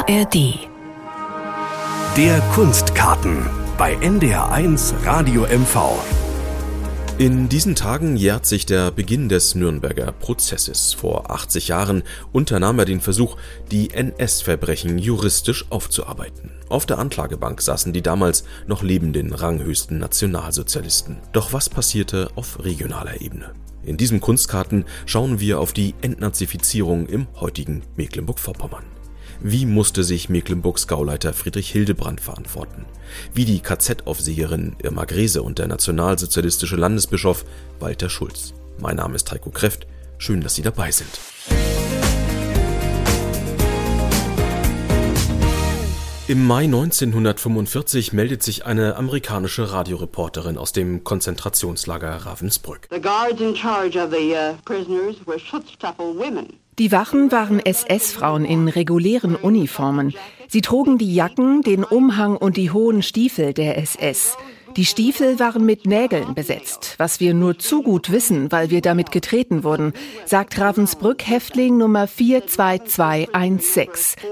ARD. Der Kunstkarten bei NDR1 Radio MV. In diesen Tagen jährt sich der Beginn des Nürnberger Prozesses. Vor 80 Jahren unternahm er den Versuch, die NS-Verbrechen juristisch aufzuarbeiten. Auf der Anklagebank saßen die damals noch lebenden ranghöchsten Nationalsozialisten. Doch was passierte auf regionaler Ebene? In diesem Kunstkarten schauen wir auf die Entnazifizierung im heutigen Mecklenburg-Vorpommern. Wie musste sich Mecklenburgs Gauleiter Friedrich Hildebrand verantworten? Wie die KZ-Aufseherin Irma Grese und der nationalsozialistische Landesbischof Walter Schulz. Mein Name ist Heiko Kreft. Schön, dass Sie dabei sind. Im Mai 1945 meldet sich eine amerikanische Radioreporterin aus dem Konzentrationslager Ravensbrück. Die Wachen waren SS-Frauen in regulären Uniformen. Sie trugen die Jacken, den Umhang und die hohen Stiefel der SS. Die Stiefel waren mit Nägeln besetzt, was wir nur zu gut wissen, weil wir damit getreten wurden, sagt Ravensbrück-Häftling Nummer 42216.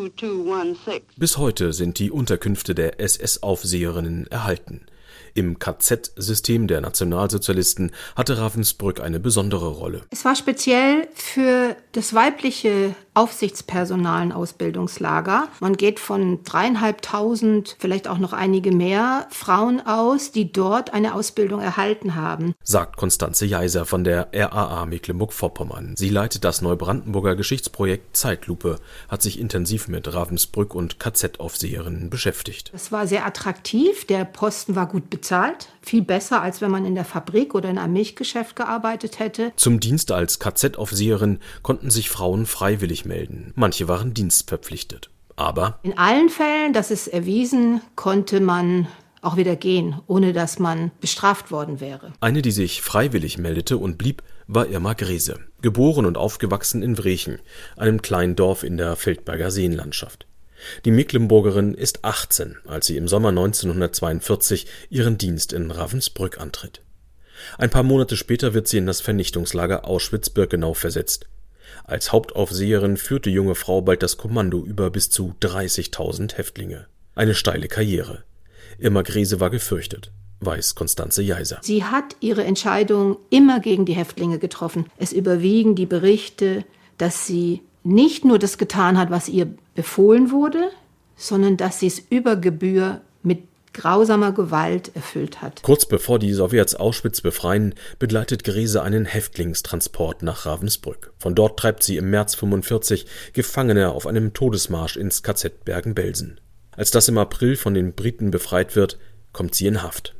Bis heute sind die Unterkünfte der SS-Aufseherinnen erhalten. Im KZ-System der Nationalsozialisten hatte Ravensbrück eine besondere Rolle. Es war speziell für das weibliche Aufsichtspersonal ein Ausbildungslager. Man geht von 3.500, vielleicht auch noch einige mehr Frauen aus, die dort eine Ausbildung erhalten haben, sagt Constanze Jeiser von der RAA Mecklenburg-Vorpommern. Sie leitet das Neubrandenburger Geschichtsprojekt Zeitlupe, hat sich intensiv mit Ravensbrück und KZ-Aufseherinnen beschäftigt. Es war sehr attraktiv, der Posten war gut bezahlt, viel besser, als wenn man in der Fabrik oder in einem Milchgeschäft gearbeitet hätte. Zum Dienst als KZ-Aufseherin konnten sich Frauen freiwillig melden. Manche waren dienstverpflichtet. Aber in allen Fällen, das ist erwiesen, konnte man auch wieder gehen, ohne dass man bestraft worden wäre. Eine, die sich freiwillig meldete und blieb, war Irma Grese. Geboren und aufgewachsen in Wrechen, einem kleinen Dorf in der Feldberger Seenlandschaft. Die Mecklenburgerin ist 18, als sie im Sommer 1942 ihren Dienst in Ravensbrück antritt. Ein paar Monate später wird sie in das Vernichtungslager Auschwitz-Birkenau versetzt. Als Hauptaufseherin führt die junge Frau bald das Kommando über bis zu 30.000 Häftlinge. Eine steile Karriere. Irma Grese war gefürchtet, weiß Constanze Jeiser. Sie hat ihre Entscheidung immer gegen die Häftlinge getroffen. Es überwiegen die Berichte, dass sie nicht nur das getan hat, was ihr befohlen wurde, sondern dass sie es über Gebühr mit grausamer Gewalt erfüllt hat. Kurz bevor die Sowjets Auschwitz befreien, begleitet Grese einen Häftlingstransport nach Ravensbrück. Von dort treibt sie im März 1945 Gefangene auf einem Todesmarsch ins KZ Bergen-Belsen. Als das im April von den Briten befreit wird, kommt sie in Haft.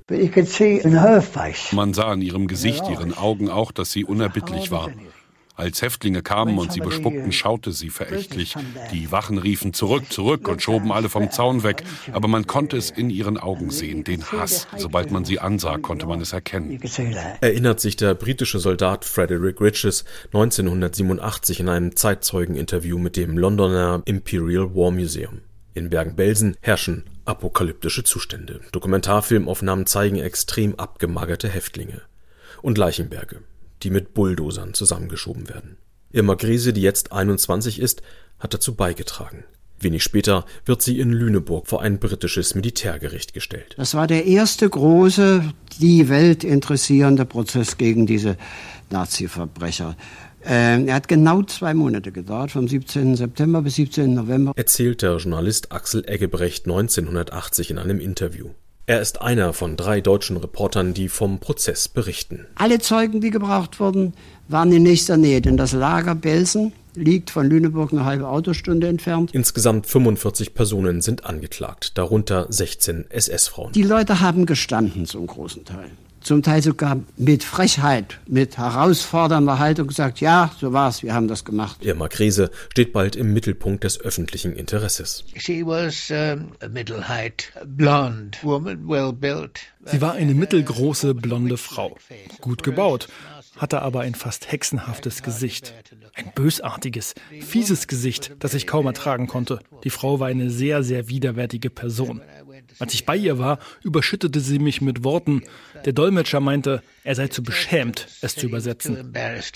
Man sah an ihrem Gesicht, ihren Augen auch, dass sie unerbittlich war. Als Häftlinge kamen und sie bespuckten, schaute sie verächtlich. Die Wachen riefen zurück, zurück und schoben alle vom Zaun weg. Aber man konnte es in ihren Augen sehen, den Hass. Sobald man sie ansah, konnte man es erkennen. Erinnert sich der britische Soldat Frederick Riches 1987 in einem Zeitzeugeninterview mit dem Londoner Imperial War Museum. In Bergen-Belsen herrschen apokalyptische Zustände. Dokumentarfilmaufnahmen zeigen extrem abgemagerte Häftlinge. Und Leichenberge, die mit Bulldozern zusammengeschoben werden. Irma Grese, die jetzt 21 ist, hat dazu beigetragen. Wenig später wird sie in Lüneburg vor ein britisches Militärgericht gestellt. Das war der erste große, die Welt interessierende Prozess gegen diese Nazi-Verbrecher. Er hat genau 2 Monate gedauert, vom 17. September bis 17. November. Erzählt der Journalist Axel Eggebrecht 1980 in einem Interview. Er ist einer von 3 deutschen Reportern, die vom Prozess berichten. Alle Zeugen, die gebraucht wurden, waren in nächster Nähe, denn das Lager Belsen liegt von Lüneburg eine halbe Autostunde entfernt. Insgesamt 45 Personen sind angeklagt, darunter 16 SS-Frauen. Die Leute haben gestanden zum großen Teil. Zum Teil sogar mit Frechheit, mit herausfordernder Haltung gesagt, ja, so war's, wir haben das gemacht. Irma Grese steht bald im Mittelpunkt des öffentlichen Interesses. She was a middle-height, blonde woman, well built. Sie war eine mittelgroße, blonde Frau. Gut gebaut, hatte aber ein fast hexenhaftes Gesicht. Ein bösartiges, fieses Gesicht, das ich kaum ertragen konnte. Die Frau war eine sehr, sehr widerwärtige Person. Als ich bei ihr war, überschüttete sie mich mit Worten. Der Dolmetscher meinte, er sei zu beschämt, es zu übersetzen.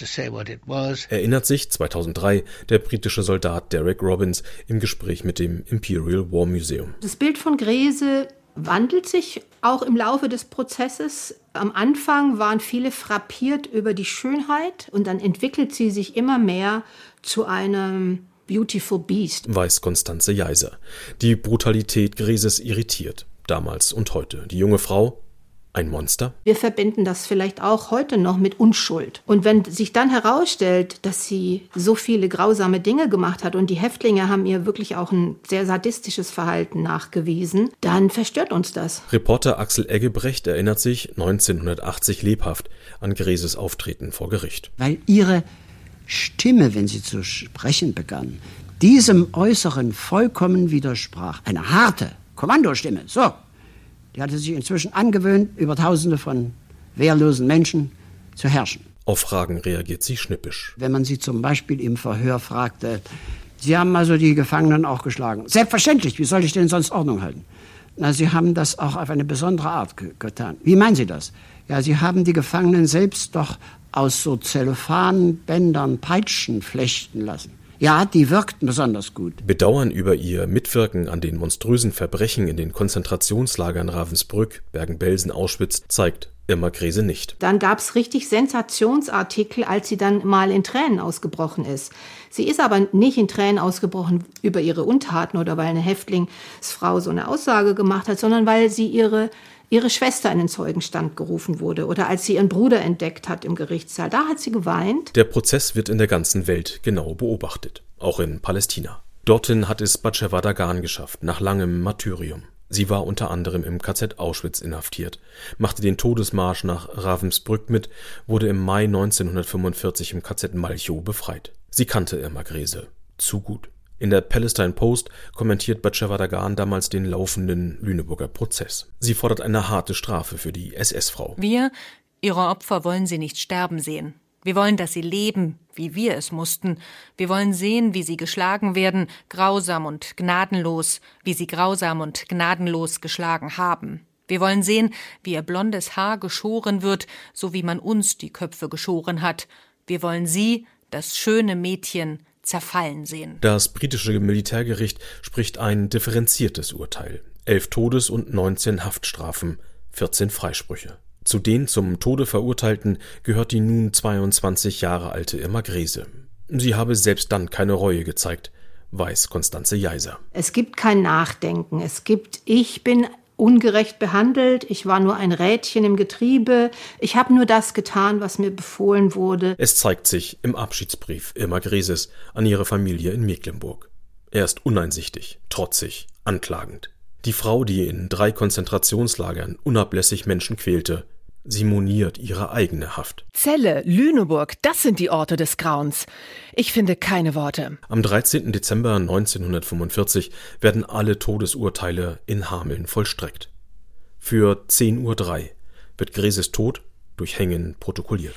Erinnert sich 2003 der britische Soldat Derek Robbins im Gespräch mit dem Imperial War Museum. Das Bild von Grese wandelt sich auch im Laufe des Prozesses. Am Anfang waren viele frappiert über die Schönheit und dann entwickelt sie sich immer mehr zu einem Beautiful Beast, weiß Constanze Jeiser. Die Brutalität Greses irritiert, damals und heute. Die junge Frau, ein Monster? Wir verbinden das vielleicht auch heute noch mit Unschuld. Und wenn sich dann herausstellt, dass sie so viele grausame Dinge gemacht hat und die Häftlinge haben ihr wirklich auch ein sehr sadistisches Verhalten nachgewiesen, dann verstört uns das. Reporter Axel Eggebrecht erinnert sich 1980 lebhaft an Greses Auftreten vor Gericht. Weil ihre Stimme, wenn sie zu sprechen begann, diesem Äußeren vollkommen widersprach. Eine harte Kommandostimme, so. Die hatte sich inzwischen angewöhnt, über Tausende von wehrlosen Menschen zu herrschen. Auf Fragen reagiert sie schnippisch. Wenn man sie zum Beispiel im Verhör fragte, Sie haben also die Gefangenen auch geschlagen. Selbstverständlich, wie soll ich denn sonst Ordnung halten? Na, Sie haben das auch auf eine besondere Art getan. Wie meinen Sie das? Ja, Sie haben die Gefangenen selbst doch aus so Zellophanbändern Peitschen flechten lassen. Ja, die wirkten besonders gut. Bedauern über ihr Mitwirken an den monströsen Verbrechen in den Konzentrationslagern Ravensbrück, Bergen-Belsen, Auschwitz zeigt Irma Grese nicht. Dann gab es richtig Sensationsartikel, als sie dann mal in Tränen ausgebrochen ist. Sie ist aber nicht in Tränen ausgebrochen über ihre Untaten oder weil eine Häftlingsfrau so eine Aussage gemacht hat, sondern weil sie ihre Schwester in den Zeugenstand gerufen wurde oder als sie ihren Bruder entdeckt hat im Gerichtssaal. Da hat sie geweint. Der Prozess wird in der ganzen Welt genau beobachtet, auch in Palästina. Dorthin hat es Batsheva Dagan geschafft, nach langem Martyrium. Sie war unter anderem im KZ Auschwitz inhaftiert, machte den Todesmarsch nach Ravensbrück mit, wurde im Mai 1945 im KZ Malchow befreit. Sie kannte Irma Grese zu gut. In der Palestine Post kommentiert Batsheva Dagan damals den laufenden Lüneburger Prozess. Sie fordert eine harte Strafe für die SS-Frau. Wir, ihre Opfer, wollen sie nicht sterben sehen. Wir wollen, dass sie leben, wie wir es mussten. Wir wollen sehen, wie sie geschlagen werden, grausam und gnadenlos, wie sie grausam und gnadenlos geschlagen haben. Wir wollen sehen, wie ihr blondes Haar geschoren wird, so wie man uns die Köpfe geschoren hat. Wir wollen sie, das schöne Mädchen, zerfallen sehen. Das britische Militärgericht spricht ein differenziertes Urteil. 11 Todes- und 19 Haftstrafen, 14 Freisprüche. Zu den zum Tode Verurteilten gehört die nun 22 Jahre alte Irma Grese. Sie habe selbst dann keine Reue gezeigt, weiß Constanze Jeiser. Es gibt kein Nachdenken. Es gibt, ich bin ungerecht behandelt, ich war nur ein Rädchen im Getriebe, ich habe nur das getan, was mir befohlen wurde. Es zeigt sich im Abschiedsbrief Irma Greses an ihre Familie in Mecklenburg. Er ist uneinsichtig, trotzig, anklagend. Die Frau, die in 3 Konzentrationslagern unablässig Menschen quälte, sie moniert ihre eigene Haft. Celle, Lüneburg, das sind die Orte des Grauens. Ich finde keine Worte. Am 13. Dezember 1945 werden alle Todesurteile in Hameln vollstreckt. Für 10:03 Uhr wird Greses Tod durch Hängen protokolliert.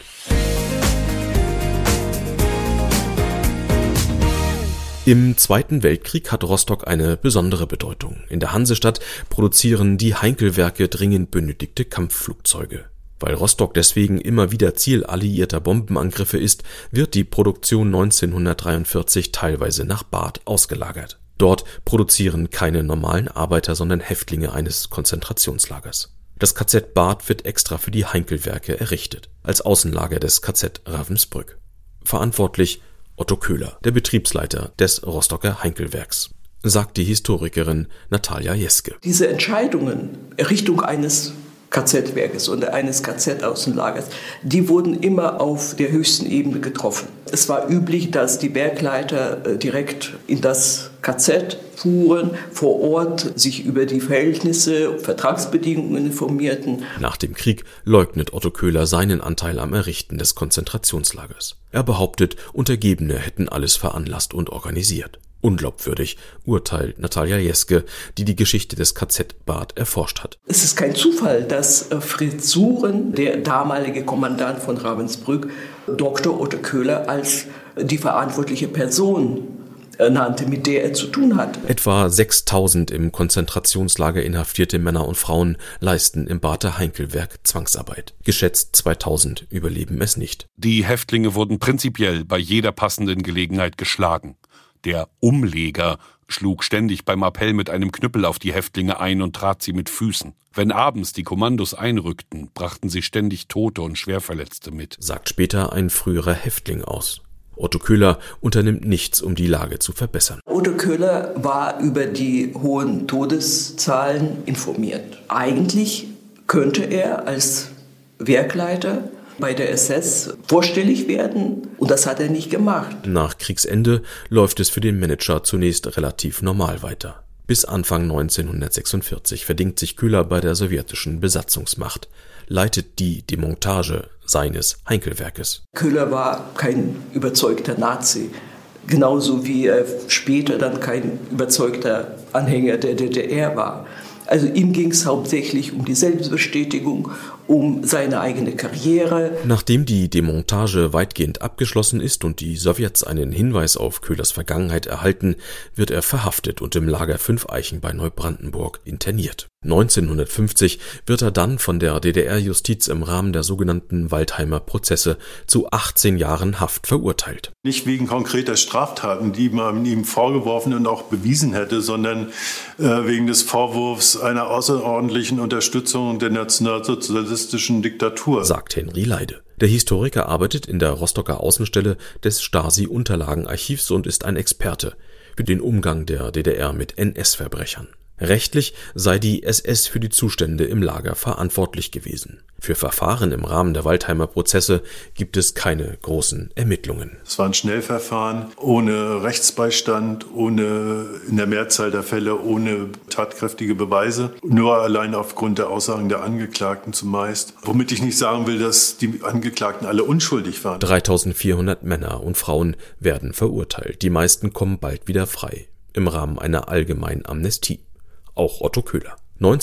Im Zweiten Weltkrieg hat Rostock eine besondere Bedeutung. In der Hansestadt produzieren die Heinkel-Werke dringend benötigte Kampfflugzeuge. Weil Rostock deswegen immer wieder Ziel alliierter Bombenangriffe ist, wird die Produktion 1943 teilweise nach Barth ausgelagert. Dort produzieren keine normalen Arbeiter, sondern Häftlinge eines Konzentrationslagers. Das KZ Barth wird extra für die Heinkel-Werke errichtet, als Außenlager des KZ Ravensbrück. Verantwortlich Otto Köhler, der Betriebsleiter des Rostocker Heinkel-Werks, sagt die Historikerin Natalia Jeske. Diese Entscheidungen, Errichtung eines KZ-Werkes oder eines KZ-Außenlagers, die wurden immer auf der höchsten Ebene getroffen. Es war üblich, dass die Werkleiter direkt in das KZ fuhren, vor Ort sich über die Verhältnisse, Vertragsbedingungen informierten. Nach dem Krieg leugnet Otto Köhler seinen Anteil am Errichten des Konzentrationslagers. Er behauptet, Untergebene hätten alles veranlasst und organisiert. Unglaubwürdig, urteilt Natalia Jeske, die die Geschichte des KZ Barth erforscht hat. Es ist kein Zufall, dass Fritz Suren, der damalige Kommandant von Ravensbrück, Dr. Otto Köhler als die verantwortliche Person nannte, mit der er zu tun hatte. Etwa 6.000 im Konzentrationslager inhaftierte Männer und Frauen leisten im Barther Heinkelwerk Zwangsarbeit. Geschätzt 2.000 überleben es nicht. Die Häftlinge wurden prinzipiell bei jeder passenden Gelegenheit geschlagen. Der Umleger schlug ständig beim Appell mit einem Knüppel auf die Häftlinge ein und trat sie mit Füßen. Wenn abends die Kommandos einrückten, brachten sie ständig Tote und Schwerverletzte mit, sagt später ein früherer Häftling aus. Otto Köhler unternimmt nichts, um die Lage zu verbessern. Otto Köhler war über die hohen Todeszahlen informiert. Eigentlich könnte er als Werkleiter bei der SS vorstellig werden, und das hat er nicht gemacht. Nach Kriegsende läuft es für den Manager zunächst relativ normal weiter. Bis Anfang 1946 verdingt sich Köhler bei der sowjetischen Besatzungsmacht, leitet die Demontage seines Heinkelwerkes. Köhler war kein überzeugter Nazi, genauso wie er später dann kein überzeugter Anhänger der DDR war. Also ihm ging es hauptsächlich um die Selbstbestätigung, um seine eigene Karriere. Nachdem die Demontage weitgehend abgeschlossen ist und die Sowjets einen Hinweis auf Köhlers Vergangenheit erhalten, wird er verhaftet und im Lager 5 Eichen bei Neubrandenburg interniert. 1950 wird er dann von der DDR-Justiz im Rahmen der sogenannten Waldheimer Prozesse zu 18 Jahren Haft verurteilt. Nicht wegen konkreter Straftaten, die man ihm vorgeworfen und auch bewiesen hätte, sondern wegen des Vorwurfs einer außerordentlichen Unterstützung der nationalsozialistischen Diktatur, sagt Henry Leide. Der Historiker arbeitet in der Rostocker Außenstelle des Stasi-Unterlagenarchivs und ist ein Experte für den Umgang der DDR mit NS-Verbrechern. Rechtlich sei die SS für die Zustände im Lager verantwortlich gewesen. Für Verfahren im Rahmen der Waldheimer Prozesse gibt es keine großen Ermittlungen. Es waren Schnellverfahren ohne Rechtsbeistand, in der Mehrzahl der Fälle ohne tatkräftige Beweise, nur allein aufgrund der Aussagen der Angeklagten zumeist. Womit ich nicht sagen will, dass die Angeklagten alle unschuldig waren. 3.400 Männer und Frauen werden verurteilt. Die meisten kommen bald wieder frei im Rahmen einer allgemeinen Amnestie. Auch Otto Köhler.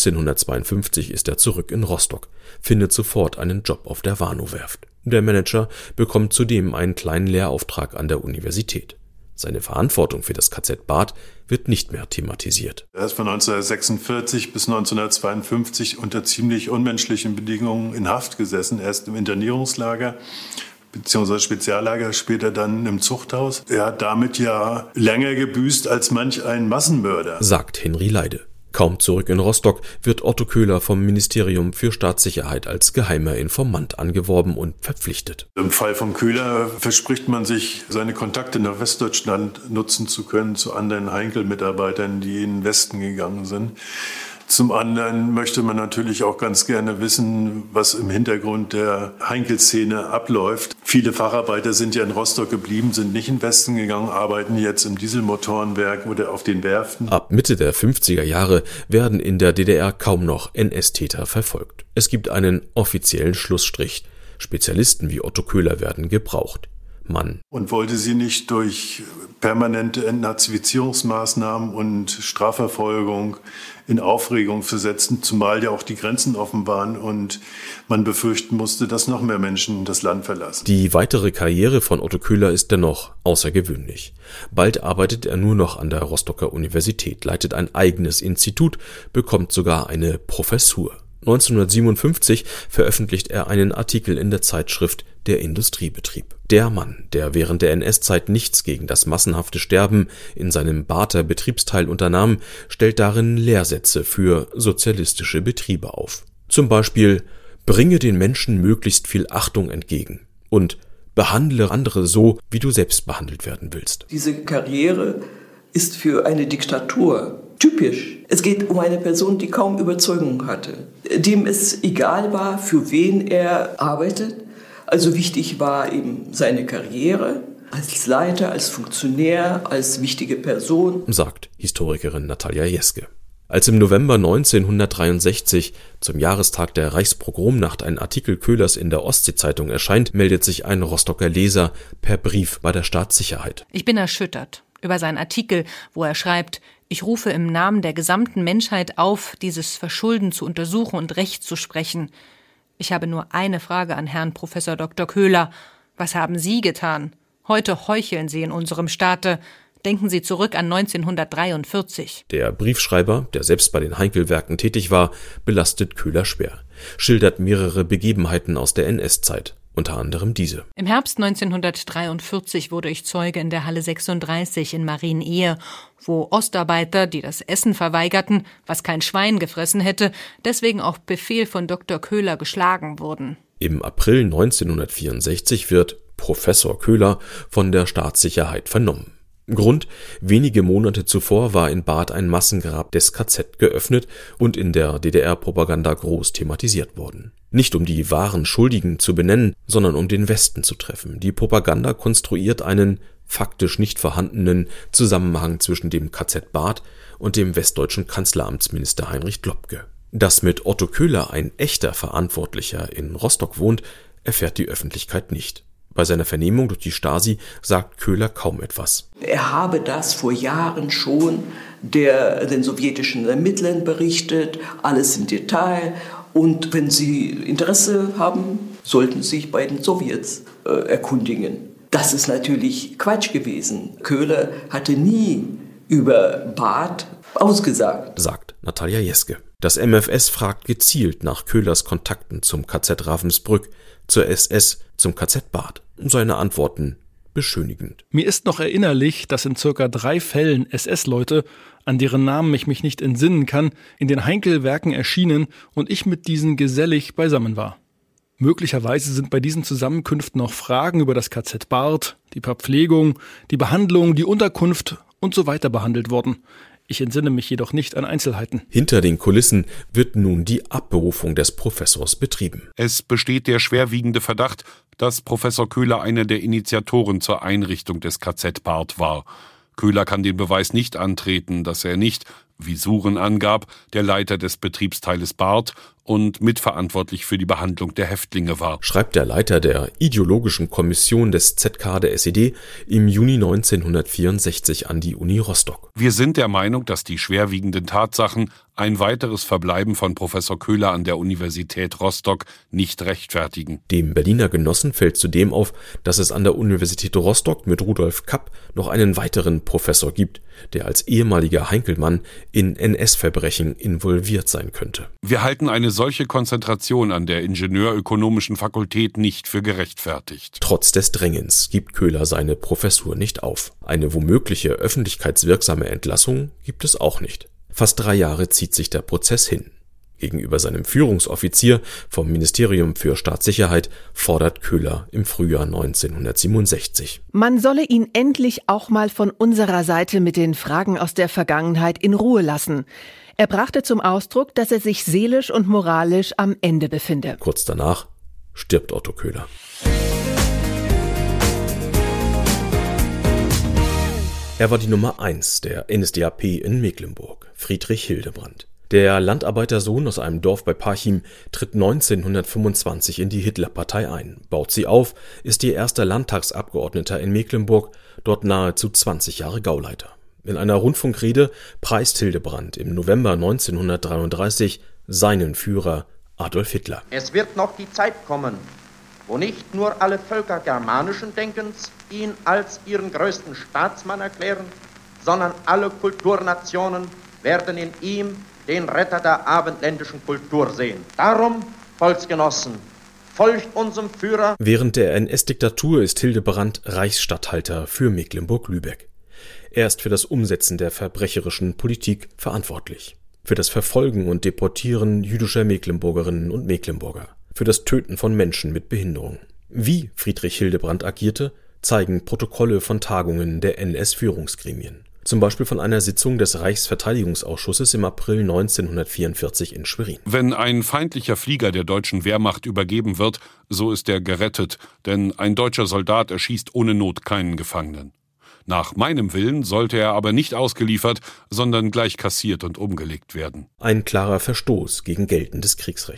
1952 ist er zurück in Rostock, findet sofort einen Job auf der Warnow-Werft. Der Manager bekommt zudem einen kleinen Lehrauftrag an der Universität. Seine Verantwortung für das KZ Barth wird nicht mehr thematisiert. Er ist von 1946 bis 1952 unter ziemlich unmenschlichen Bedingungen in Haft gesessen. Erst im Internierungslager beziehungsweise Speziallager, später dann im Zuchthaus. Er hat damit ja länger gebüßt als manch ein Massenmörder, sagt Henry Leide. Kaum zurück in Rostock wird Otto Köhler vom Ministerium für Staatssicherheit als geheimer Informant angeworben und verpflichtet. Im Fall von Köhler verspricht man sich, seine Kontakte nach Westdeutschland nutzen zu können zu anderen Heinkel-Mitarbeitern, die in den Westen gegangen sind. Zum anderen möchte man natürlich auch ganz gerne wissen, was im Hintergrund der Heinkel-Szene abläuft. Viele Facharbeiter sind ja in Rostock geblieben, sind nicht in den Westen gegangen, arbeiten jetzt im Dieselmotorenwerk oder auf den Werften. Ab Mitte der 50er Jahre werden in der DDR kaum noch NS-Täter verfolgt. Es gibt einen offiziellen Schlussstrich. Spezialisten wie Otto Köhler werden gebraucht. Und wollte sie nicht durch permanente Entnazifizierungsmaßnahmen und Strafverfolgung in Aufregung versetzen, zumal ja auch die Grenzen offen waren und man befürchten musste, dass noch mehr Menschen das Land verlassen. Die weitere Karriere von Otto Köhler ist dennoch außergewöhnlich. Bald arbeitet er nur noch an der Rostocker Universität, leitet ein eigenes Institut, bekommt sogar eine Professur. 1957 veröffentlicht er einen Artikel in der Zeitschrift Der Industriebetrieb. Der Mann, der während der NS-Zeit nichts gegen das massenhafte Sterben in seinem Barther Betriebsteil unternahm, stellt darin Lehrsätze für sozialistische Betriebe auf. Zum Beispiel: Bringe den Menschen möglichst viel Achtung entgegen und behandle andere so, wie du selbst behandelt werden willst. Diese Karriere ist für eine Diktatur typisch. Es geht um eine Person, die kaum Überzeugung hatte, dem es egal war, für wen er arbeitet. Also wichtig war eben seine Karriere als Leiter, als Funktionär, als wichtige Person, sagt Historikerin Natalia Jeske. Als im November 1963 zum Jahrestag der Reichspogromnacht ein Artikel Köhlers in der Ostsee-Zeitung erscheint, meldet sich ein Rostocker Leser per Brief bei der Staatssicherheit. Ich bin erschüttert. über seinen Artikel, wo er schreibt: Ich rufe im Namen der gesamten Menschheit auf, dieses Verschulden zu untersuchen und Recht zu sprechen. Ich habe nur eine Frage an Herrn Professor Dr. Köhler. Was haben Sie getan? Heute heucheln Sie in unserem Staate. Denken Sie zurück an 1943. Der Briefschreiber, der selbst bei den Heinkel-Werken tätig war, belastet Köhler schwer, schildert mehrere Begebenheiten aus der NS-Zeit, unter anderem diese. Im Herbst 1943 wurde ich Zeuge in der Halle 36 in Marienehe, wo Ostarbeiter, die das Essen verweigerten, was kein Schwein gefressen hätte, deswegen auf Befehl von Dr. Köhler geschlagen wurden. Im April 1964 wird Professor Köhler von der Staatssicherheit vernommen. Grund: wenige Monate zuvor war in Barth ein Massengrab des KZ geöffnet und in der DDR-Propaganda groß thematisiert worden. Nicht um die wahren Schuldigen zu benennen, sondern um den Westen zu treffen. Die Propaganda konstruiert einen faktisch nicht vorhandenen Zusammenhang zwischen dem KZ Barth und dem westdeutschen Kanzleramtsminister Heinrich Globke. Dass mit Otto Köhler ein echter Verantwortlicher in Rostock wohnt, erfährt die Öffentlichkeit nicht. Bei seiner Vernehmung durch die Stasi sagt Köhler kaum etwas. Er habe das vor Jahren schon den sowjetischen Ermittlern berichtet, alles im Detail. Und wenn Sie Interesse haben, sollten Sie sich bei den Sowjets erkundigen. Das ist natürlich Quatsch gewesen. Köhler hatte nie über Barth ausgesagt, sagt Natalia Jeske. Das MfS fragt gezielt nach Köhlers Kontakten zum KZ Ravensbrück, zur SS, zum KZ Barth. Seine Antworten beschönigend. Mir ist noch erinnerlich, dass in ca. 3 Fällen SS-Leute, an deren Namen ich mich nicht entsinnen kann, in den Heinkel-Werken erschienen und ich mit diesen gesellig beisammen war. Möglicherweise sind bei diesen Zusammenkünften noch Fragen über das KZ Barth, die Verpflegung, die Behandlung, die Unterkunft und so weiter behandelt worden. Ich entsinne mich jedoch nicht an Einzelheiten. Hinter den Kulissen wird nun die Abberufung des Professors betrieben. Es besteht der schwerwiegende Verdacht, dass Professor Köhler einer der Initiatoren zur Einrichtung des KZ Barth war. Köhler kann den Beweis nicht antreten, dass er nicht, wie Suren angab, der Leiter des Betriebsteiles Barth und mitverantwortlich für die Behandlung der Häftlinge war, schreibt der Leiter der ideologischen Kommission des ZK der SED im Juni 1964 an die Uni Rostock. Wir sind der Meinung, dass die schwerwiegenden Tatsachen ein weiteres Verbleiben von Professor Köhler an der Universität Rostock nicht rechtfertigen. Dem Berliner Genossen fällt zudem auf, dass es an der Universität Rostock mit Rudolf Kapp noch einen weiteren Professor gibt, der als ehemaliger Heinkelmann in NS-Verbrechen involviert sein könnte. Wir halten eine solche Konzentration an der Ingenieurökonomischen Fakultät nicht für gerechtfertigt. Trotz des Drängens gibt Köhler seine Professur nicht auf. Eine womögliche öffentlichkeitswirksame Entlassung gibt es auch nicht. Fast 3 Jahre zieht sich der Prozess hin. Gegenüber seinem Führungsoffizier vom Ministerium für Staatssicherheit fordert Köhler im Frühjahr 1967. Man solle ihn endlich auch mal von unserer Seite mit den Fragen aus der Vergangenheit in Ruhe lassen. Er brachte zum Ausdruck, dass er sich seelisch und moralisch am Ende befinde. Kurz danach stirbt Otto Köhler. Er war die Nummer 1 der NSDAP in Mecklenburg, Friedrich Hildebrand. Der Landarbeitersohn aus einem Dorf bei Parchim tritt 1925 in die Hitlerpartei ein, baut sie auf, ist ihr erster Landtagsabgeordneter in Mecklenburg, dort nahezu 20 Jahre Gauleiter. In einer Rundfunkrede preist Hildebrand im November 1933 seinen Führer Adolf Hitler. Es wird noch die Zeit kommen, wo nicht nur alle Völker germanischen Denkens ihn als ihren größten Staatsmann erklären, sondern alle Kulturnationen werden in ihm den Retter der abendländischen Kultur sehen. Darum, Volksgenossen, folgt unserem Führer. Während der NS-Diktatur ist Hildebrand Reichsstatthalter für Mecklenburg-Lübeck. Er ist für das Umsetzen der verbrecherischen Politik verantwortlich. Für das Verfolgen und Deportieren jüdischer Mecklenburgerinnen und Mecklenburger. Für das Töten von Menschen mit Behinderung. Wie Friedrich Hildebrand agierte, zeigen Protokolle von Tagungen der NS-Führungsgremien. Zum Beispiel von einer Sitzung des Reichsverteidigungsausschusses im April 1944 in Schwerin. Wenn ein feindlicher Flieger der deutschen Wehrmacht übergeben wird, so ist er gerettet, denn ein deutscher Soldat erschießt ohne Not keinen Gefangenen. Nach meinem Willen sollte er aber nicht ausgeliefert, sondern gleich kassiert und umgelegt werden. Ein klarer Verstoß gegen geltendes Kriegsrecht.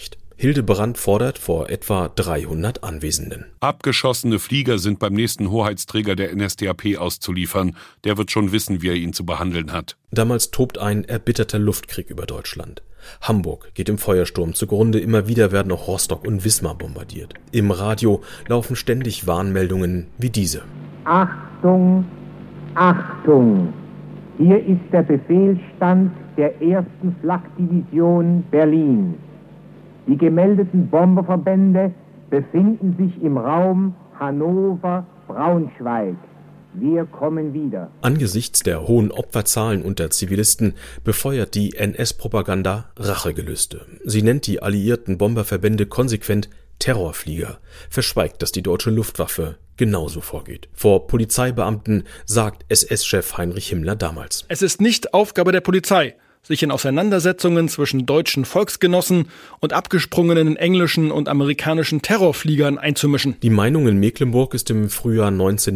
Hildebrandt fordert vor etwa 300 Anwesenden. Abgeschossene Flieger sind beim nächsten Hoheitsträger der NSDAP auszuliefern. Der wird schon wissen, wie er ihn zu behandeln hat. Damals tobt ein erbitterter Luftkrieg über Deutschland. Hamburg geht im Feuersturm zugrunde, immer wieder werden auch Rostock und Wismar bombardiert. Im Radio laufen ständig Warnmeldungen wie diese. Achtung, Achtung! Hier ist der Befehlsstand der 1. Flakdivision Berlin. Die gemeldeten Bomberverbände befinden sich im Raum Hannover-Braunschweig. Wir kommen wieder. Angesichts der hohen Opferzahlen unter Zivilisten befeuert die NS-Propaganda Rachegelüste. Sie nennt die alliierten Bomberverbände konsequent Terrorflieger, verschweigt, dass die deutsche Luftwaffe genauso vorgeht. Vor Polizeibeamten sagt SS-Chef Heinrich Himmler damals: Es ist nicht Aufgabe der Polizei, sich in Auseinandersetzungen zwischen deutschen Volksgenossen und abgesprungenen englischen und amerikanischen Terrorfliegern einzumischen. Die Meinung in Mecklenburg ist im Frühjahr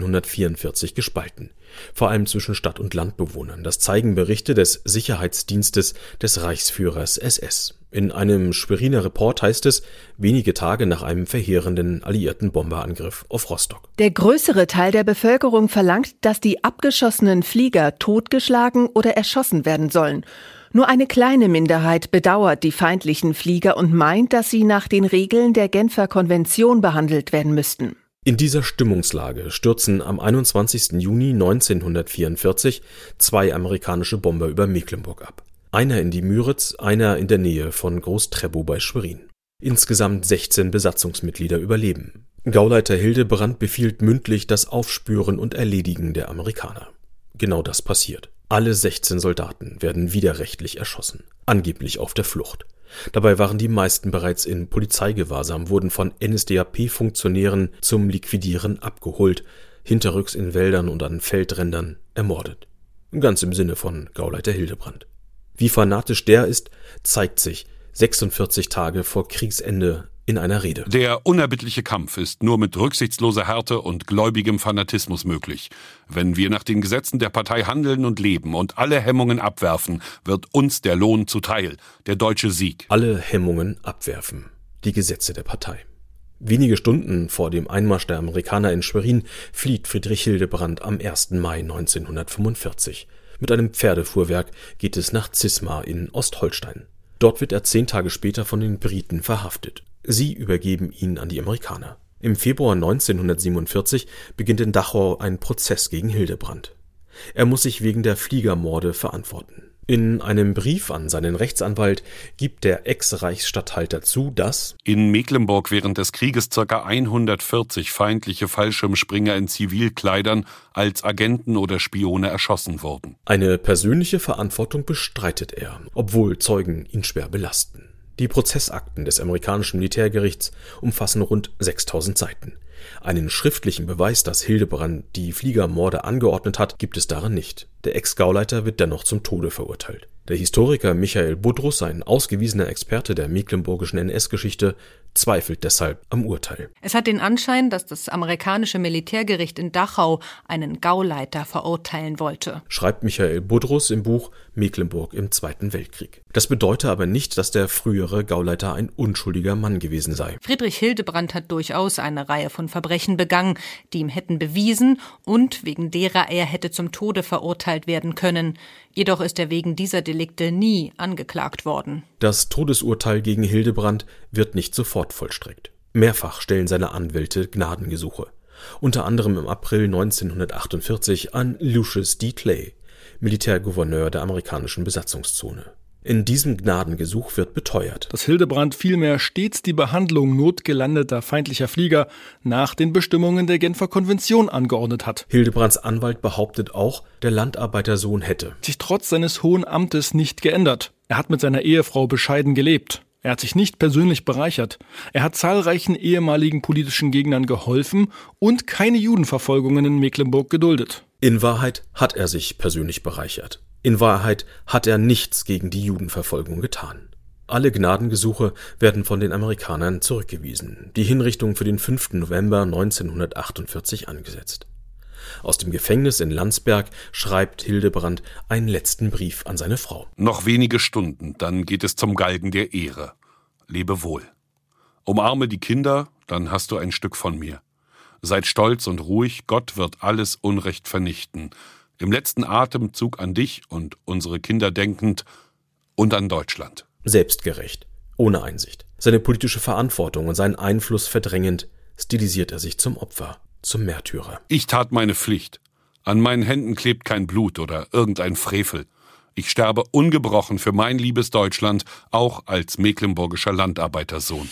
1944 gespalten. Vor allem zwischen Stadt- und Landbewohnern. Das zeigen Berichte des Sicherheitsdienstes des Reichsführers SS. In einem Schweriner Report heißt es, wenige Tage nach einem verheerenden alliierten Bomberangriff auf Rostock: Der größere Teil der Bevölkerung verlangt, dass die abgeschossenen Flieger totgeschlagen oder erschossen werden sollen. Nur eine kleine Minderheit bedauert die feindlichen Flieger und meint, dass sie nach den Regeln der Genfer Konvention behandelt werden müssten. In dieser Stimmungslage stürzen am 21. Juni 1944 2 amerikanische Bomber über Mecklenburg ab. Einer in die Müritz, einer in der Nähe von Groß-Treppow bei Schwerin. Insgesamt 16 Besatzungsmitglieder überleben. Gauleiter Hildebrandt befiehlt mündlich das Aufspüren und Erledigen der Amerikaner. Genau das passiert. Alle 16 Soldaten werden widerrechtlich erschossen, angeblich auf der Flucht. Dabei waren die meisten bereits in Polizeigewahrsam, wurden von NSDAP-Funktionären zum Liquidieren abgeholt, hinterrücks in Wäldern und an Feldrändern ermordet. Ganz im Sinne von Gauleiter Hildebrandt. Wie fanatisch der ist, zeigt sich 46 Tage vor Kriegsende in einer Rede. Der unerbittliche Kampf ist nur mit rücksichtsloser Härte und gläubigem Fanatismus möglich. Wenn wir nach den Gesetzen der Partei handeln und leben und alle Hemmungen abwerfen, wird uns der Lohn zuteil, der deutsche Sieg. Alle Hemmungen abwerfen. Die Gesetze der Partei. Wenige Stunden vor dem Einmarsch der Amerikaner in Schwerin flieht Friedrich Hildebrandt am 1. Mai 1945. Mit einem Pferdefuhrwerk geht es nach Zismar in Ostholstein. Dort wird er 10 Tage später von den Briten verhaftet. Sie übergeben ihn an die Amerikaner. Im Februar 1947 beginnt in Dachau ein Prozess gegen Hildebrandt. Er muss sich wegen der Fliegermorde verantworten. In einem Brief an seinen Rechtsanwalt gibt der Ex-Reichsstatthalter zu, dass in Mecklenburg während des Krieges ca. 140 feindliche Fallschirmspringer in Zivilkleidern als Agenten oder Spione erschossen wurden. Eine persönliche Verantwortung bestreitet er, obwohl Zeugen ihn schwer belasten. Die Prozessakten des amerikanischen Militärgerichts umfassen rund 6000 Seiten. Einen schriftlichen Beweis, dass Hildebrandt die Fliegermorde angeordnet hat, gibt es darin nicht. Der Ex-Gauleiter wird dennoch zum Tode verurteilt. Der Historiker Michael Budrus, ein ausgewiesener Experte der mecklenburgischen NS-Geschichte, zweifelt deshalb am Urteil. Es hat den Anschein, dass das amerikanische Militärgericht in Dachau einen Gauleiter verurteilen wollte, schreibt Michael Budrus im Buch Mecklenburg im Zweiten Weltkrieg. Das bedeutet aber nicht, dass der frühere Gauleiter ein unschuldiger Mann gewesen sei. Friedrich Hildebrandt hat durchaus eine Reihe von Verbrechen begangen, die ihm hätten bewiesen und wegen derer er hätte zum Tode verurteilt werden können. Jedoch ist er wegen dieser Delikte nie angeklagt worden. Das Todesurteil gegen Hildebrandt wird nicht sofort vollstreckt. Mehrfach stellen seine Anwälte Gnadengesuche. Unter anderem im April 1948 an Lucius D. Clay, Militärgouverneur der amerikanischen Besatzungszone. In diesem Gnadengesuch wird beteuert, dass Hildebrandt vielmehr stets die Behandlung notgelandeter feindlicher Flieger nach den Bestimmungen der Genfer Konvention angeordnet hat. Hildebrands Anwalt behauptet auch, der Landarbeitersohn hätte sich trotz seines hohen Amtes nicht geändert. Er hat mit seiner Ehefrau bescheiden gelebt. Er hat sich nicht persönlich bereichert. Er hat zahlreichen ehemaligen politischen Gegnern geholfen und keine Judenverfolgungen in Mecklenburg geduldet. In Wahrheit hat er sich persönlich bereichert. In Wahrheit hat er nichts gegen die Judenverfolgung getan. Alle Gnadengesuche werden von den Amerikanern zurückgewiesen. Die Hinrichtung für den 5. November 1948 angesetzt. Aus dem Gefängnis in Landsberg schreibt Hildebrandt einen letzten Brief an seine Frau. Noch wenige Stunden, dann geht es zum Galgen der Ehre. Lebe wohl. Umarme die Kinder, dann hast du ein Stück von mir. Seid stolz und ruhig, Gott wird alles Unrecht vernichten. Im letzten Atemzug an dich und unsere Kinder denkend und an Deutschland. Selbstgerecht, ohne Einsicht. Seine politische Verantwortung und seinen Einfluss verdrängend, stilisiert er sich zum Opfer, zum Märtyrer. Ich tat meine Pflicht. An meinen Händen klebt kein Blut oder irgendein Frevel. Ich sterbe ungebrochen für mein liebes Deutschland, auch als mecklenburgischer Landarbeitersohn.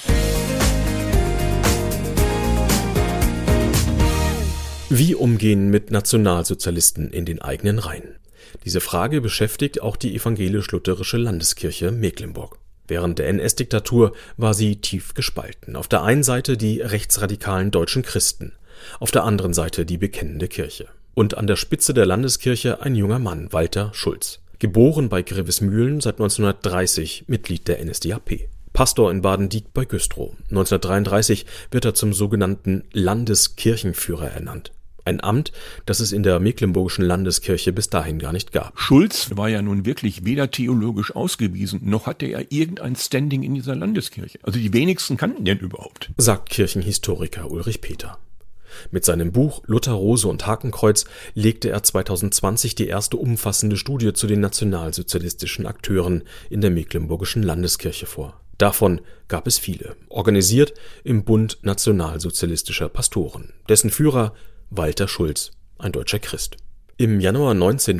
Wie umgehen mit Nationalsozialisten in den eigenen Reihen? Diese Frage beschäftigt auch die evangelisch-lutherische Landeskirche Mecklenburg. Während der NS-Diktatur war sie tief gespalten. Auf der einen Seite die rechtsradikalen deutschen Christen, auf der anderen Seite die bekennende Kirche. Und an der Spitze der Landeskirche ein junger Mann, Walter Schulz. Geboren bei Grevesmühlen, seit 1930 Mitglied der NSDAP. Pastor in Baden-Diek bei Güstrow. 1933 wird er zum sogenannten Landeskirchenführer ernannt. Ein Amt, das es in der mecklenburgischen Landeskirche bis dahin gar nicht gab. Schulz war ja nun wirklich weder theologisch ausgewiesen, noch hatte er irgendein Standing in dieser Landeskirche. Also die wenigsten kannten den überhaupt. Sagt Kirchenhistoriker Ulrich Peter. Mit seinem Buch Luther, Rose und Hakenkreuz legte er 2020 die erste umfassende Studie zu den nationalsozialistischen Akteuren in der mecklenburgischen Landeskirche vor. Davon gab es viele, organisiert im Bund nationalsozialistischer Pastoren. Dessen Führer Walter Schulz, ein deutscher Christ. Im Januar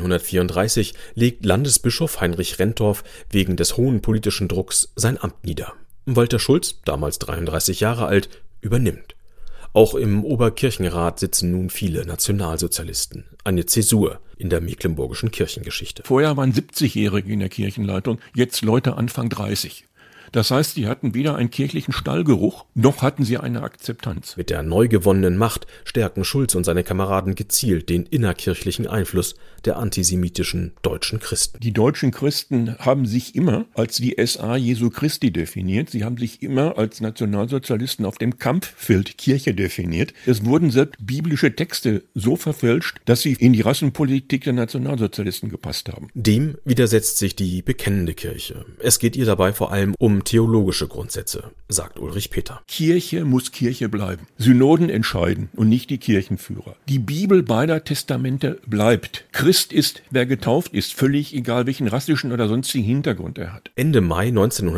1934 legt Landesbischof Heinrich Rentorf wegen des hohen politischen Drucks sein Amt nieder. Walter Schulz, damals 33 Jahre alt, übernimmt. Auch im Oberkirchenrat sitzen nun viele Nationalsozialisten. Eine Zäsur in der mecklenburgischen Kirchengeschichte. Vorher waren 70-Jährige in der Kirchenleitung, jetzt Leute Anfang 30. Das heißt, die hatten weder einen kirchlichen Stallgeruch, noch hatten sie eine Akzeptanz. Mit der neu gewonnenen Macht stärken Schulz und seine Kameraden gezielt den innerkirchlichen Einfluss der antisemitischen deutschen Christen. Die deutschen Christen haben sich immer als die SA Jesu Christi definiert. Sie haben sich immer als Nationalsozialisten auf dem Kampffeld Kirche definiert. Es wurden selbst biblische Texte so verfälscht, dass sie in die Rassenpolitik der Nationalsozialisten gepasst haben. Dem widersetzt sich die bekennende Kirche. Es geht ihr dabei vor allem um theologische Grundsätze, sagt Ulrich Peter. Kirche muss Kirche bleiben. Synoden entscheiden und nicht die Kirchenführer. Die Bibel beider Testamente bleibt. Christ ist, wer getauft ist, völlig egal, welchen rassischen oder sonstigen Hintergrund er hat. Ende Mai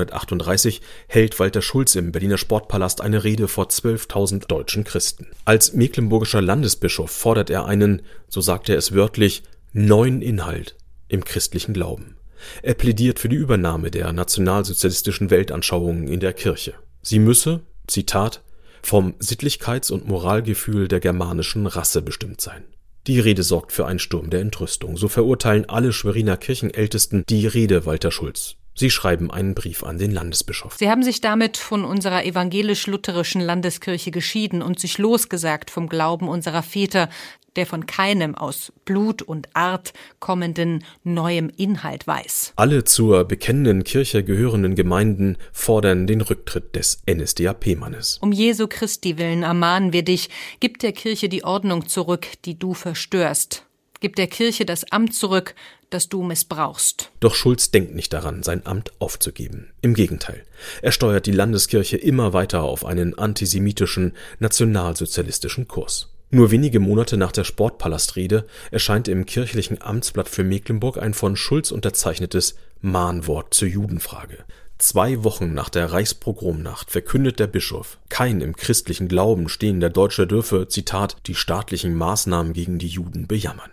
1938 hält Walter Schulz im Berliner Sportpalast eine Rede vor 12.000 deutschen Christen. Als mecklenburgischer Landesbischof fordert er einen, so sagt er es wörtlich, neuen Inhalt im christlichen Glauben. Er plädiert für die Übernahme der nationalsozialistischen Weltanschauungen in der Kirche. Sie müsse, Zitat, vom Sittlichkeits- und Moralgefühl der germanischen Rasse bestimmt sein. Die Rede sorgt für einen Sturm der Entrüstung. So verurteilen alle Schweriner Kirchenältesten die Rede Walter Schulz. Sie schreiben einen Brief an den Landesbischof. Sie haben sich damit von unserer evangelisch-lutherischen Landeskirche geschieden und sich losgesagt vom Glauben unserer Väter, der von keinem aus Blut und Art kommenden neuem Inhalt weiß. Alle zur bekennenden Kirche gehörenden Gemeinden fordern den Rücktritt des NSDAP-Mannes. Um Jesu Christi willen ermahnen wir dich, gib der Kirche die Ordnung zurück, die du verstörst. Gib der Kirche das Amt zurück, das du missbrauchst. Doch Schulz denkt nicht daran, sein Amt aufzugeben. Im Gegenteil, er steuert die Landeskirche immer weiter auf einen antisemitischen, nationalsozialistischen Kurs. Nur wenige Monate nach der Sportpalastrede erscheint im kirchlichen Amtsblatt für Mecklenburg ein von Schulz unterzeichnetes Mahnwort zur Judenfrage. 2 Wochen nach der Reichspogromnacht verkündet der Bischof, kein im christlichen Glauben stehender Deutscher dürfe, Zitat, die staatlichen Maßnahmen gegen die Juden bejammern.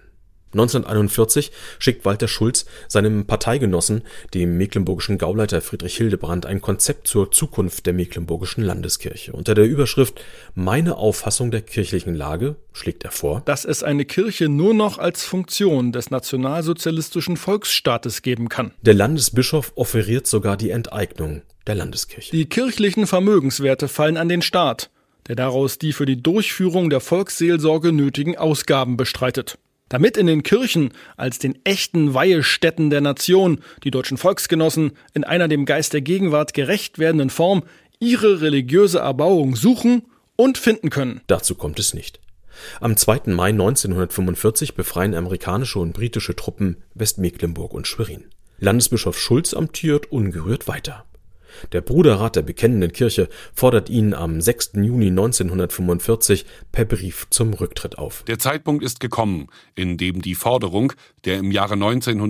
1941 schickt Walter Schulz seinem Parteigenossen, dem mecklenburgischen Gauleiter Friedrich Hildebrand, ein Konzept zur Zukunft der mecklenburgischen Landeskirche. Unter der Überschrift »Meine Auffassung der kirchlichen Lage« schlägt er vor, dass es eine Kirche nur noch als Funktion des nationalsozialistischen Volksstaates geben kann. Der Landesbischof offeriert sogar die Enteignung der Landeskirche. Die kirchlichen Vermögenswerte fallen an den Staat, der daraus die für die Durchführung der Volksseelsorge nötigen Ausgaben bestreitet. Damit in den Kirchen als den echten Weihestätten der Nation die deutschen Volksgenossen in einer dem Geist der Gegenwart gerecht werdenden Form ihre religiöse Erbauung suchen und finden können. Dazu kommt es nicht. Am 2. Mai 1945 befreien amerikanische und britische Truppen Westmecklenburg und Schwerin. Landesbischof Schulz amtiert ungerührt weiter. Der Bruderrat der Bekennenden Kirche fordert ihn am 6. Juni 1945 per Brief zum Rücktritt auf. Der Zeitpunkt ist gekommen, in dem die Forderung, der im Jahre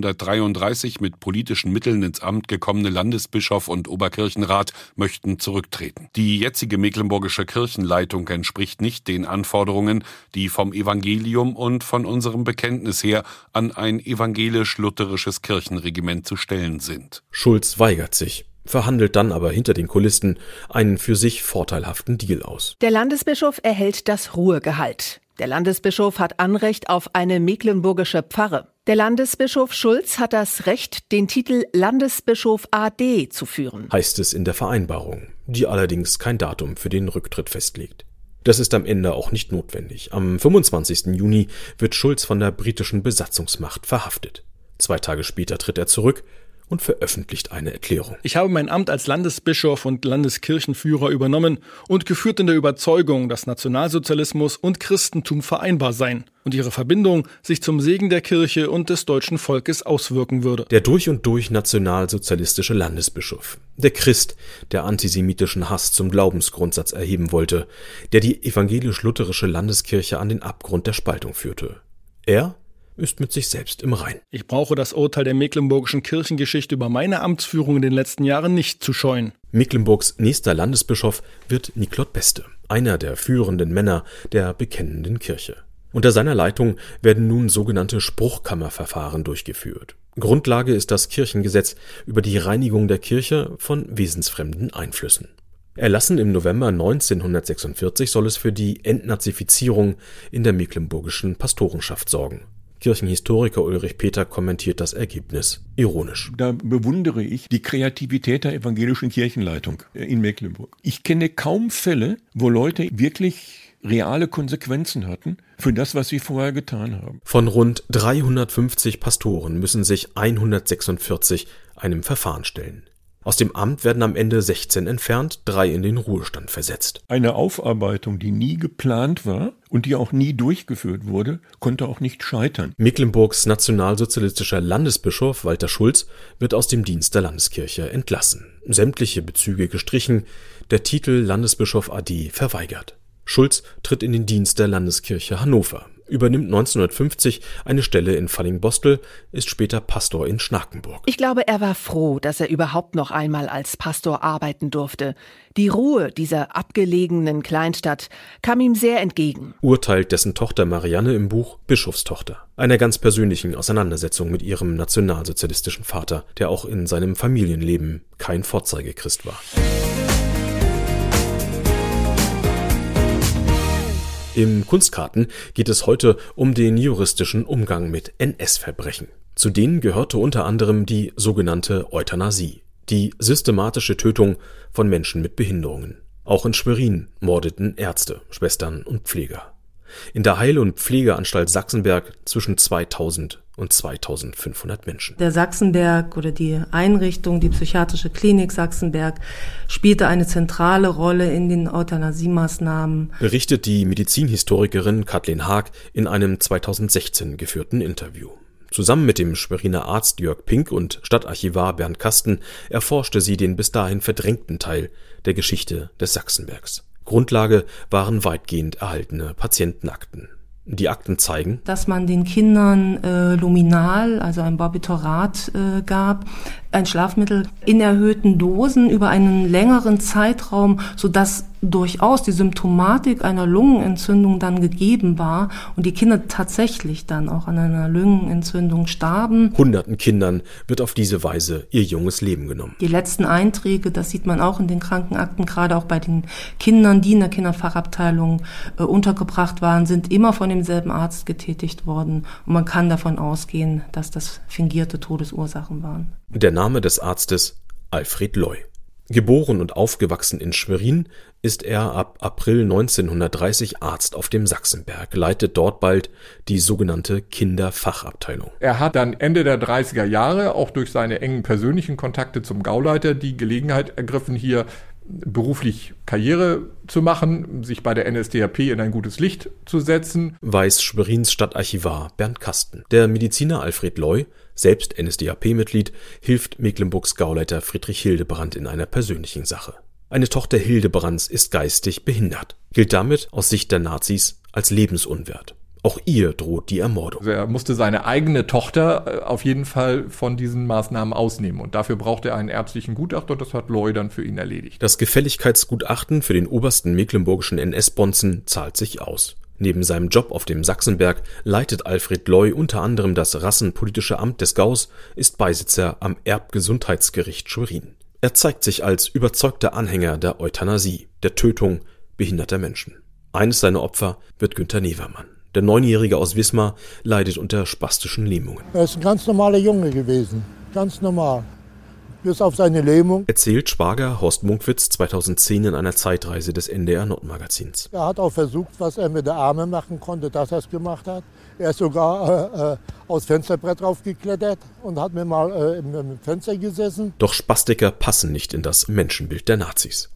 1933 mit politischen Mitteln ins Amt gekommene Landesbischof und Oberkirchenrat möchten zurücktreten. Die jetzige mecklenburgische Kirchenleitung entspricht nicht den Anforderungen, die vom Evangelium und von unserem Bekenntnis her an ein evangelisch-lutherisches Kirchenregiment zu stellen sind. Schulz weigert sich, verhandelt dann aber hinter den Kulissen einen für sich vorteilhaften Deal aus. Der Landesbischof erhält das Ruhegehalt. Der Landesbischof hat Anrecht auf eine mecklenburgische Pfarre. Der Landesbischof Schulz hat das Recht, den Titel Landesbischof AD zu führen, heißt es in der Vereinbarung, die allerdings kein Datum für den Rücktritt festlegt. Das ist am Ende auch nicht notwendig. Am 25. Juni wird Schulz von der britischen Besatzungsmacht verhaftet. 2 Tage später tritt er zurück und veröffentlicht eine Erklärung. Ich habe mein Amt als Landesbischof und Landeskirchenführer übernommen und geführt in der Überzeugung, dass Nationalsozialismus und Christentum vereinbar seien und ihre Verbindung sich zum Segen der Kirche und des deutschen Volkes auswirken würde. Der durch und durch nationalsozialistische Landesbischof, der Christ, der antisemitischen Hass zum Glaubensgrundsatz erheben wollte, der die evangelisch-lutherische Landeskirche an den Abgrund der Spaltung führte. Er ist mit sich selbst im Rein. Ich brauche das Urteil der mecklenburgischen Kirchengeschichte über meine Amtsführung in den letzten Jahren nicht zu scheuen. Mecklenburgs nächster Landesbischof wird Niklot Beste, einer der führenden Männer der Bekennenden Kirche. Unter seiner Leitung werden nun sogenannte Spruchkammerverfahren durchgeführt. Grundlage ist das Kirchengesetz über die Reinigung der Kirche von wesensfremden Einflüssen. Erlassen im November 1946 soll es für die Entnazifizierung in der mecklenburgischen Pastorenschaft sorgen. Kirchenhistoriker Ulrich Peter kommentiert das Ergebnis ironisch. Da bewundere ich die Kreativität der evangelischen Kirchenleitung in Mecklenburg. Ich kenne kaum Fälle, wo Leute wirklich reale Konsequenzen hatten für das, was sie vorher getan haben. Von rund 350 Pastoren müssen sich 146 einem Verfahren stellen. Aus dem Amt werden am Ende 16 entfernt, 3 in den Ruhestand versetzt. Eine Aufarbeitung, die nie geplant war und die auch nie durchgeführt wurde, konnte auch nicht scheitern. Mecklenburgs nationalsozialistischer Landesbischof Walter Schulz wird aus dem Dienst der Landeskirche entlassen. Sämtliche Bezüge gestrichen, der Titel Landesbischof AD verweigert. Schulz tritt in den Dienst der Landeskirche Hannover, übernimmt 1950 eine Stelle in Fallingbostel, ist später Pastor in Schnakenburg. Ich glaube, er war froh, dass er überhaupt noch einmal als Pastor arbeiten durfte. Die Ruhe dieser abgelegenen Kleinstadt kam ihm sehr entgegen. Urteilt dessen Tochter Marianne im Buch Bischofstochter, einer ganz persönlichen Auseinandersetzung mit ihrem nationalsozialistischen Vater, der auch in seinem Familienleben kein Vorzeigechrist war. Im Kunstkarten geht es heute um den juristischen Umgang mit NS-Verbrechen. Zu denen gehörte unter anderem die sogenannte Euthanasie, die systematische Tötung von Menschen mit Behinderungen. Auch in Schwerin mordeten Ärzte, Schwestern und Pfleger. In der Heil- und Pflegeanstalt Sachsenberg zwischen 2000 und 2500 Menschen. Der Sachsenberg oder die Einrichtung, die psychiatrische Klinik Sachsenberg, spielte eine zentrale Rolle in den Euthanasiemaßnahmen. Berichtet die Medizinhistorikerin Kathleen Haag in einem 2016 geführten Interview. Zusammen mit dem Schweriner Arzt Jörg Pink und Stadtarchivar Bernd Kasten erforschte sie den bis dahin verdrängten Teil der Geschichte des Sachsenbergs. Grundlage waren weitgehend erhaltene Patientenakten. Die Akten zeigen, dass man den Kindern Luminal, also ein Barbiturat, gab, ein Schlafmittel in erhöhten Dosen über einen längeren Zeitraum, sodass durchaus die Symptomatik einer Lungenentzündung dann gegeben war und die Kinder tatsächlich dann auch an einer Lungenentzündung starben. Hunderten Kindern wird auf diese Weise ihr junges Leben genommen. Die letzten Einträge, das sieht man auch in den Krankenakten, gerade auch bei den Kindern, die in der Kinderfachabteilung untergebracht waren, sind immer von demselben Arzt getätigt worden. Und man kann davon ausgehen, dass das fingierte Todesursachen waren. Der Name des Arztes Alfred Loy. Geboren und aufgewachsen in Schwerin, ist er ab April 1930 Arzt auf dem Sachsenberg, leitet dort bald die sogenannte Kinderfachabteilung. Er hat dann Ende der 30er Jahre auch durch seine engen persönlichen Kontakte zum Gauleiter die Gelegenheit ergriffen, hier beruflich Karriere zu machen, sich bei der NSDAP in ein gutes Licht zu setzen. Weiß Schwerins Stadtarchivar Bernd Kasten. Der Mediziner Alfred Loy, selbst NSDAP-Mitglied, hilft Mecklenburgs Gauleiter Friedrich Hildebrand in einer persönlichen Sache. Eine Tochter Hildebrands ist geistig behindert, gilt damit aus Sicht der Nazis als lebensunwert. Auch ihr droht die Ermordung. Also er musste seine eigene Tochter auf jeden Fall von diesen Maßnahmen ausnehmen. Und dafür brauchte er einen ärztlichen Gutachter und das hat Loy dann für ihn erledigt. Das Gefälligkeitsgutachten für den obersten mecklenburgischen NS-Bonzen zahlt sich aus. Neben seinem Job auf dem Sachsenberg leitet Alfred Loy unter anderem das Rassenpolitische Amt des Gaus, ist Beisitzer am Erbgesundheitsgericht Schwerin. Er zeigt sich als überzeugter Anhänger der Euthanasie, der Tötung behinderter Menschen. Eines seiner Opfer wird Günter Nevermann. Der 9-Jährige aus Wismar leidet unter spastischen Lähmungen. Er ist ein ganz normaler Junge gewesen, ganz normal, bis auf seine Lähmung. Erzählt Schwager Horst Munkwitz 2010 in einer Zeitreise des NDR Nordmagazins. Er hat auch versucht, was er mit den Armen machen konnte, dass er es gemacht hat. Er ist sogar aufs Fensterbrett draufgeklettert und hat mir mal im Fenster gesessen. Doch Spastiker passen nicht in das Menschenbild der Nazis.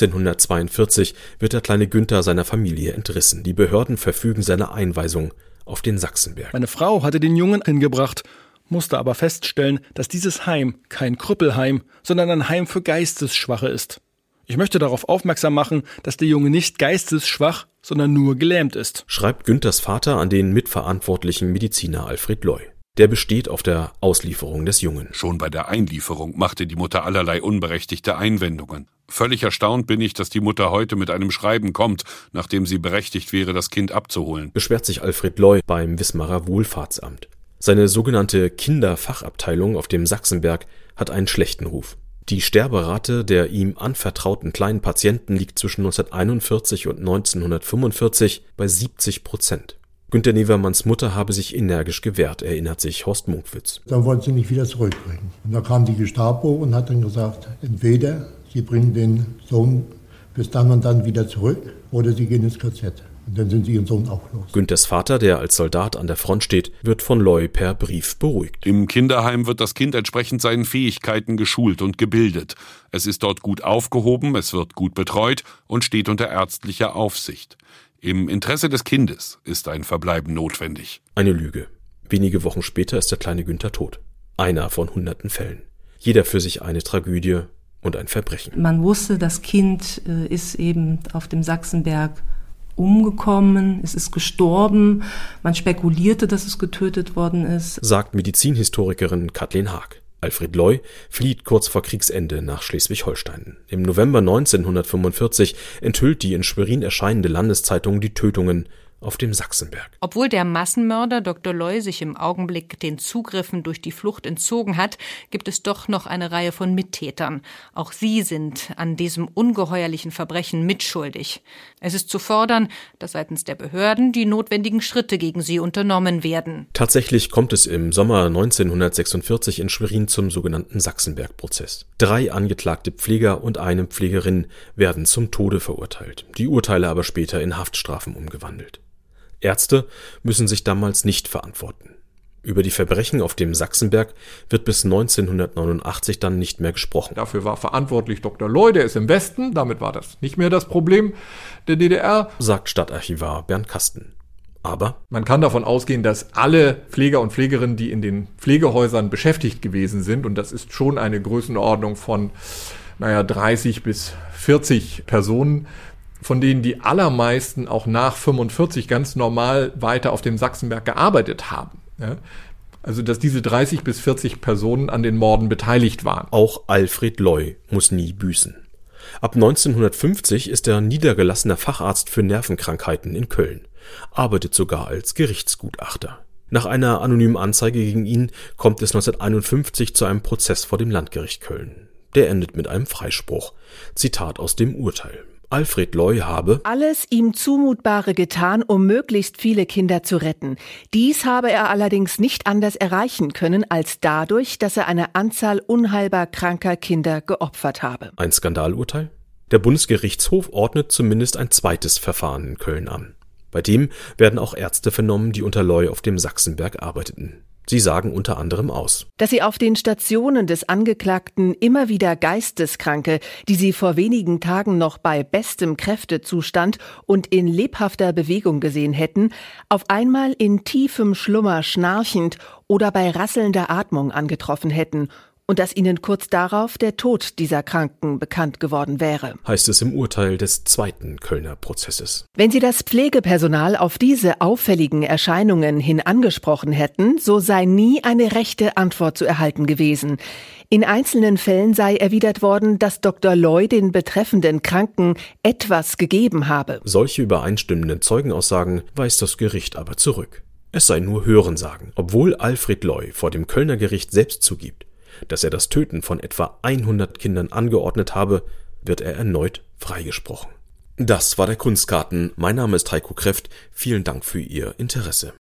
1942 wird der kleine Günther seiner Familie entrissen. Die Behörden verfügen seine Einweisung auf den Sachsenberg. Meine Frau hatte den Jungen hingebracht, musste aber feststellen, dass dieses Heim kein Krüppelheim, sondern ein Heim für Geistesschwache ist. Ich möchte darauf aufmerksam machen, dass der Junge nicht geistesschwach, sondern nur gelähmt ist, schreibt Günthers Vater an den mitverantwortlichen Mediziner Alfred Loy. Der besteht auf der Auslieferung des Jungen. Schon bei der Einlieferung machte die Mutter allerlei unberechtigte Einwendungen. Völlig erstaunt bin ich, dass die Mutter heute mit einem Schreiben kommt, nachdem sie berechtigt wäre, das Kind abzuholen. Beschwert sich Alfred Loy beim Wismarer Wohlfahrtsamt. Seine sogenannte Kinderfachabteilung auf dem Sachsenberg hat einen schlechten Ruf. Die Sterberate der ihm anvertrauten kleinen Patienten liegt zwischen 1941 und 1945 bei 70%. Günter Nevermanns Mutter habe sich energisch gewehrt, erinnert sich Horst Munkwitz. Dann wollten sie mich wieder zurückbringen. Und da kam die Gestapo und hat dann gesagt, entweder sie bringen den Sohn bis dann und dann wieder zurück oder sie gehen ins KZ. Und dann sind sie ihren Sohn auch los. Günthers Vater, der als Soldat an der Front steht, wird von Loy per Brief beruhigt. Im Kinderheim wird das Kind entsprechend seinen Fähigkeiten geschult und gebildet. Es ist dort gut aufgehoben, es wird gut betreut und steht unter ärztlicher Aufsicht. Im Interesse des Kindes ist ein Verbleiben notwendig. Eine Lüge. Wenige Wochen später ist der kleine Günther tot. Einer von hunderten Fällen. Jeder für sich eine Tragödie und ein Verbrechen. Man wusste, das Kind ist eben auf dem Sachsenberg umgekommen, es ist gestorben. Man spekulierte, dass es getötet worden ist, sagt Medizinhistorikerin Kathleen Haag. Alfred Loy flieht kurz vor Kriegsende nach Schleswig-Holstein. Im November 1945 enthüllt die in Schwerin erscheinende Landeszeitung die Tötungen auf dem Sachsenberg. Obwohl der Massenmörder Dr. Loy sich im Augenblick den Zugriffen durch die Flucht entzogen hat, gibt es doch noch eine Reihe von Mittätern. Auch sie sind an diesem ungeheuerlichen Verbrechen mitschuldig. Es ist zu fordern, dass seitens der Behörden die notwendigen Schritte gegen sie unternommen werden. Tatsächlich kommt es im Sommer 1946 in Schwerin zum sogenannten Sachsenberg-Prozess. 3 angeklagte Pfleger und eine Pflegerin werden zum Tode verurteilt, die Urteile aber später in Haftstrafen umgewandelt. Ärzte müssen sich damals nicht verantworten. Über die Verbrechen auf dem Sachsenberg wird bis 1989 dann nicht mehr gesprochen. Dafür war verantwortlich Dr. Loy, der ist im Westen, damit war das nicht mehr das Problem der DDR, sagt Stadtarchivar Bernd Kasten. Aber man kann davon ausgehen, dass alle Pfleger und Pflegerinnen, die in den Pflegehäusern beschäftigt gewesen sind, und das ist schon eine Größenordnung von 30 bis 40 Personen, von denen die allermeisten auch nach 45 ganz normal weiter auf dem Sachsenberg gearbeitet haben. Ja? Also dass diese 30 bis 40 Personen an den Morden beteiligt waren. Auch Alfred Loy muss nie büßen. Ab 1950 ist er niedergelassener Facharzt für Nervenkrankheiten in Köln, arbeitet sogar als Gerichtsgutachter. Nach einer anonymen Anzeige gegen ihn kommt es 1951 zu einem Prozess vor dem Landgericht Köln. Der endet mit einem Freispruch. Zitat aus dem Urteil. Alfred Loy habe alles ihm Zumutbare getan, um möglichst viele Kinder zu retten. Dies habe er allerdings nicht anders erreichen können, als dadurch, dass er eine Anzahl unheilbar kranker Kinder geopfert habe. Ein Skandalurteil? Der Bundesgerichtshof ordnet zumindest ein zweites Verfahren in Köln an. Bei dem werden auch Ärzte vernommen, die unter Loy auf dem Sachsenberg arbeiteten. Sie sagen unter anderem aus: Dass sie auf den Stationen des Angeklagten immer wieder Geisteskranke, die sie vor wenigen Tagen noch bei bestem Kräftezustand und in lebhafter Bewegung gesehen hätten, auf einmal in tiefem Schlummer schnarchend oder bei rasselnder Atmung angetroffen hätten und dass ihnen kurz darauf der Tod dieser Kranken bekannt geworden wäre, heißt es im Urteil des zweiten Kölner Prozesses. Wenn sie das Pflegepersonal auf diese auffälligen Erscheinungen hin angesprochen hätten, so sei nie eine rechte Antwort zu erhalten gewesen. In einzelnen Fällen sei erwidert worden, dass Dr. Loy den betreffenden Kranken etwas gegeben habe. Solche übereinstimmenden Zeugenaussagen weist das Gericht aber zurück. Es sei nur Hörensagen, obwohl Alfred Loy vor dem Kölner Gericht selbst zugibt, dass er das Töten von etwa 100 Kindern angeordnet habe, wird er erneut freigesprochen. Das war der Kunstkarten. Mein Name ist Heiko Kreft. Vielen Dank für Ihr Interesse.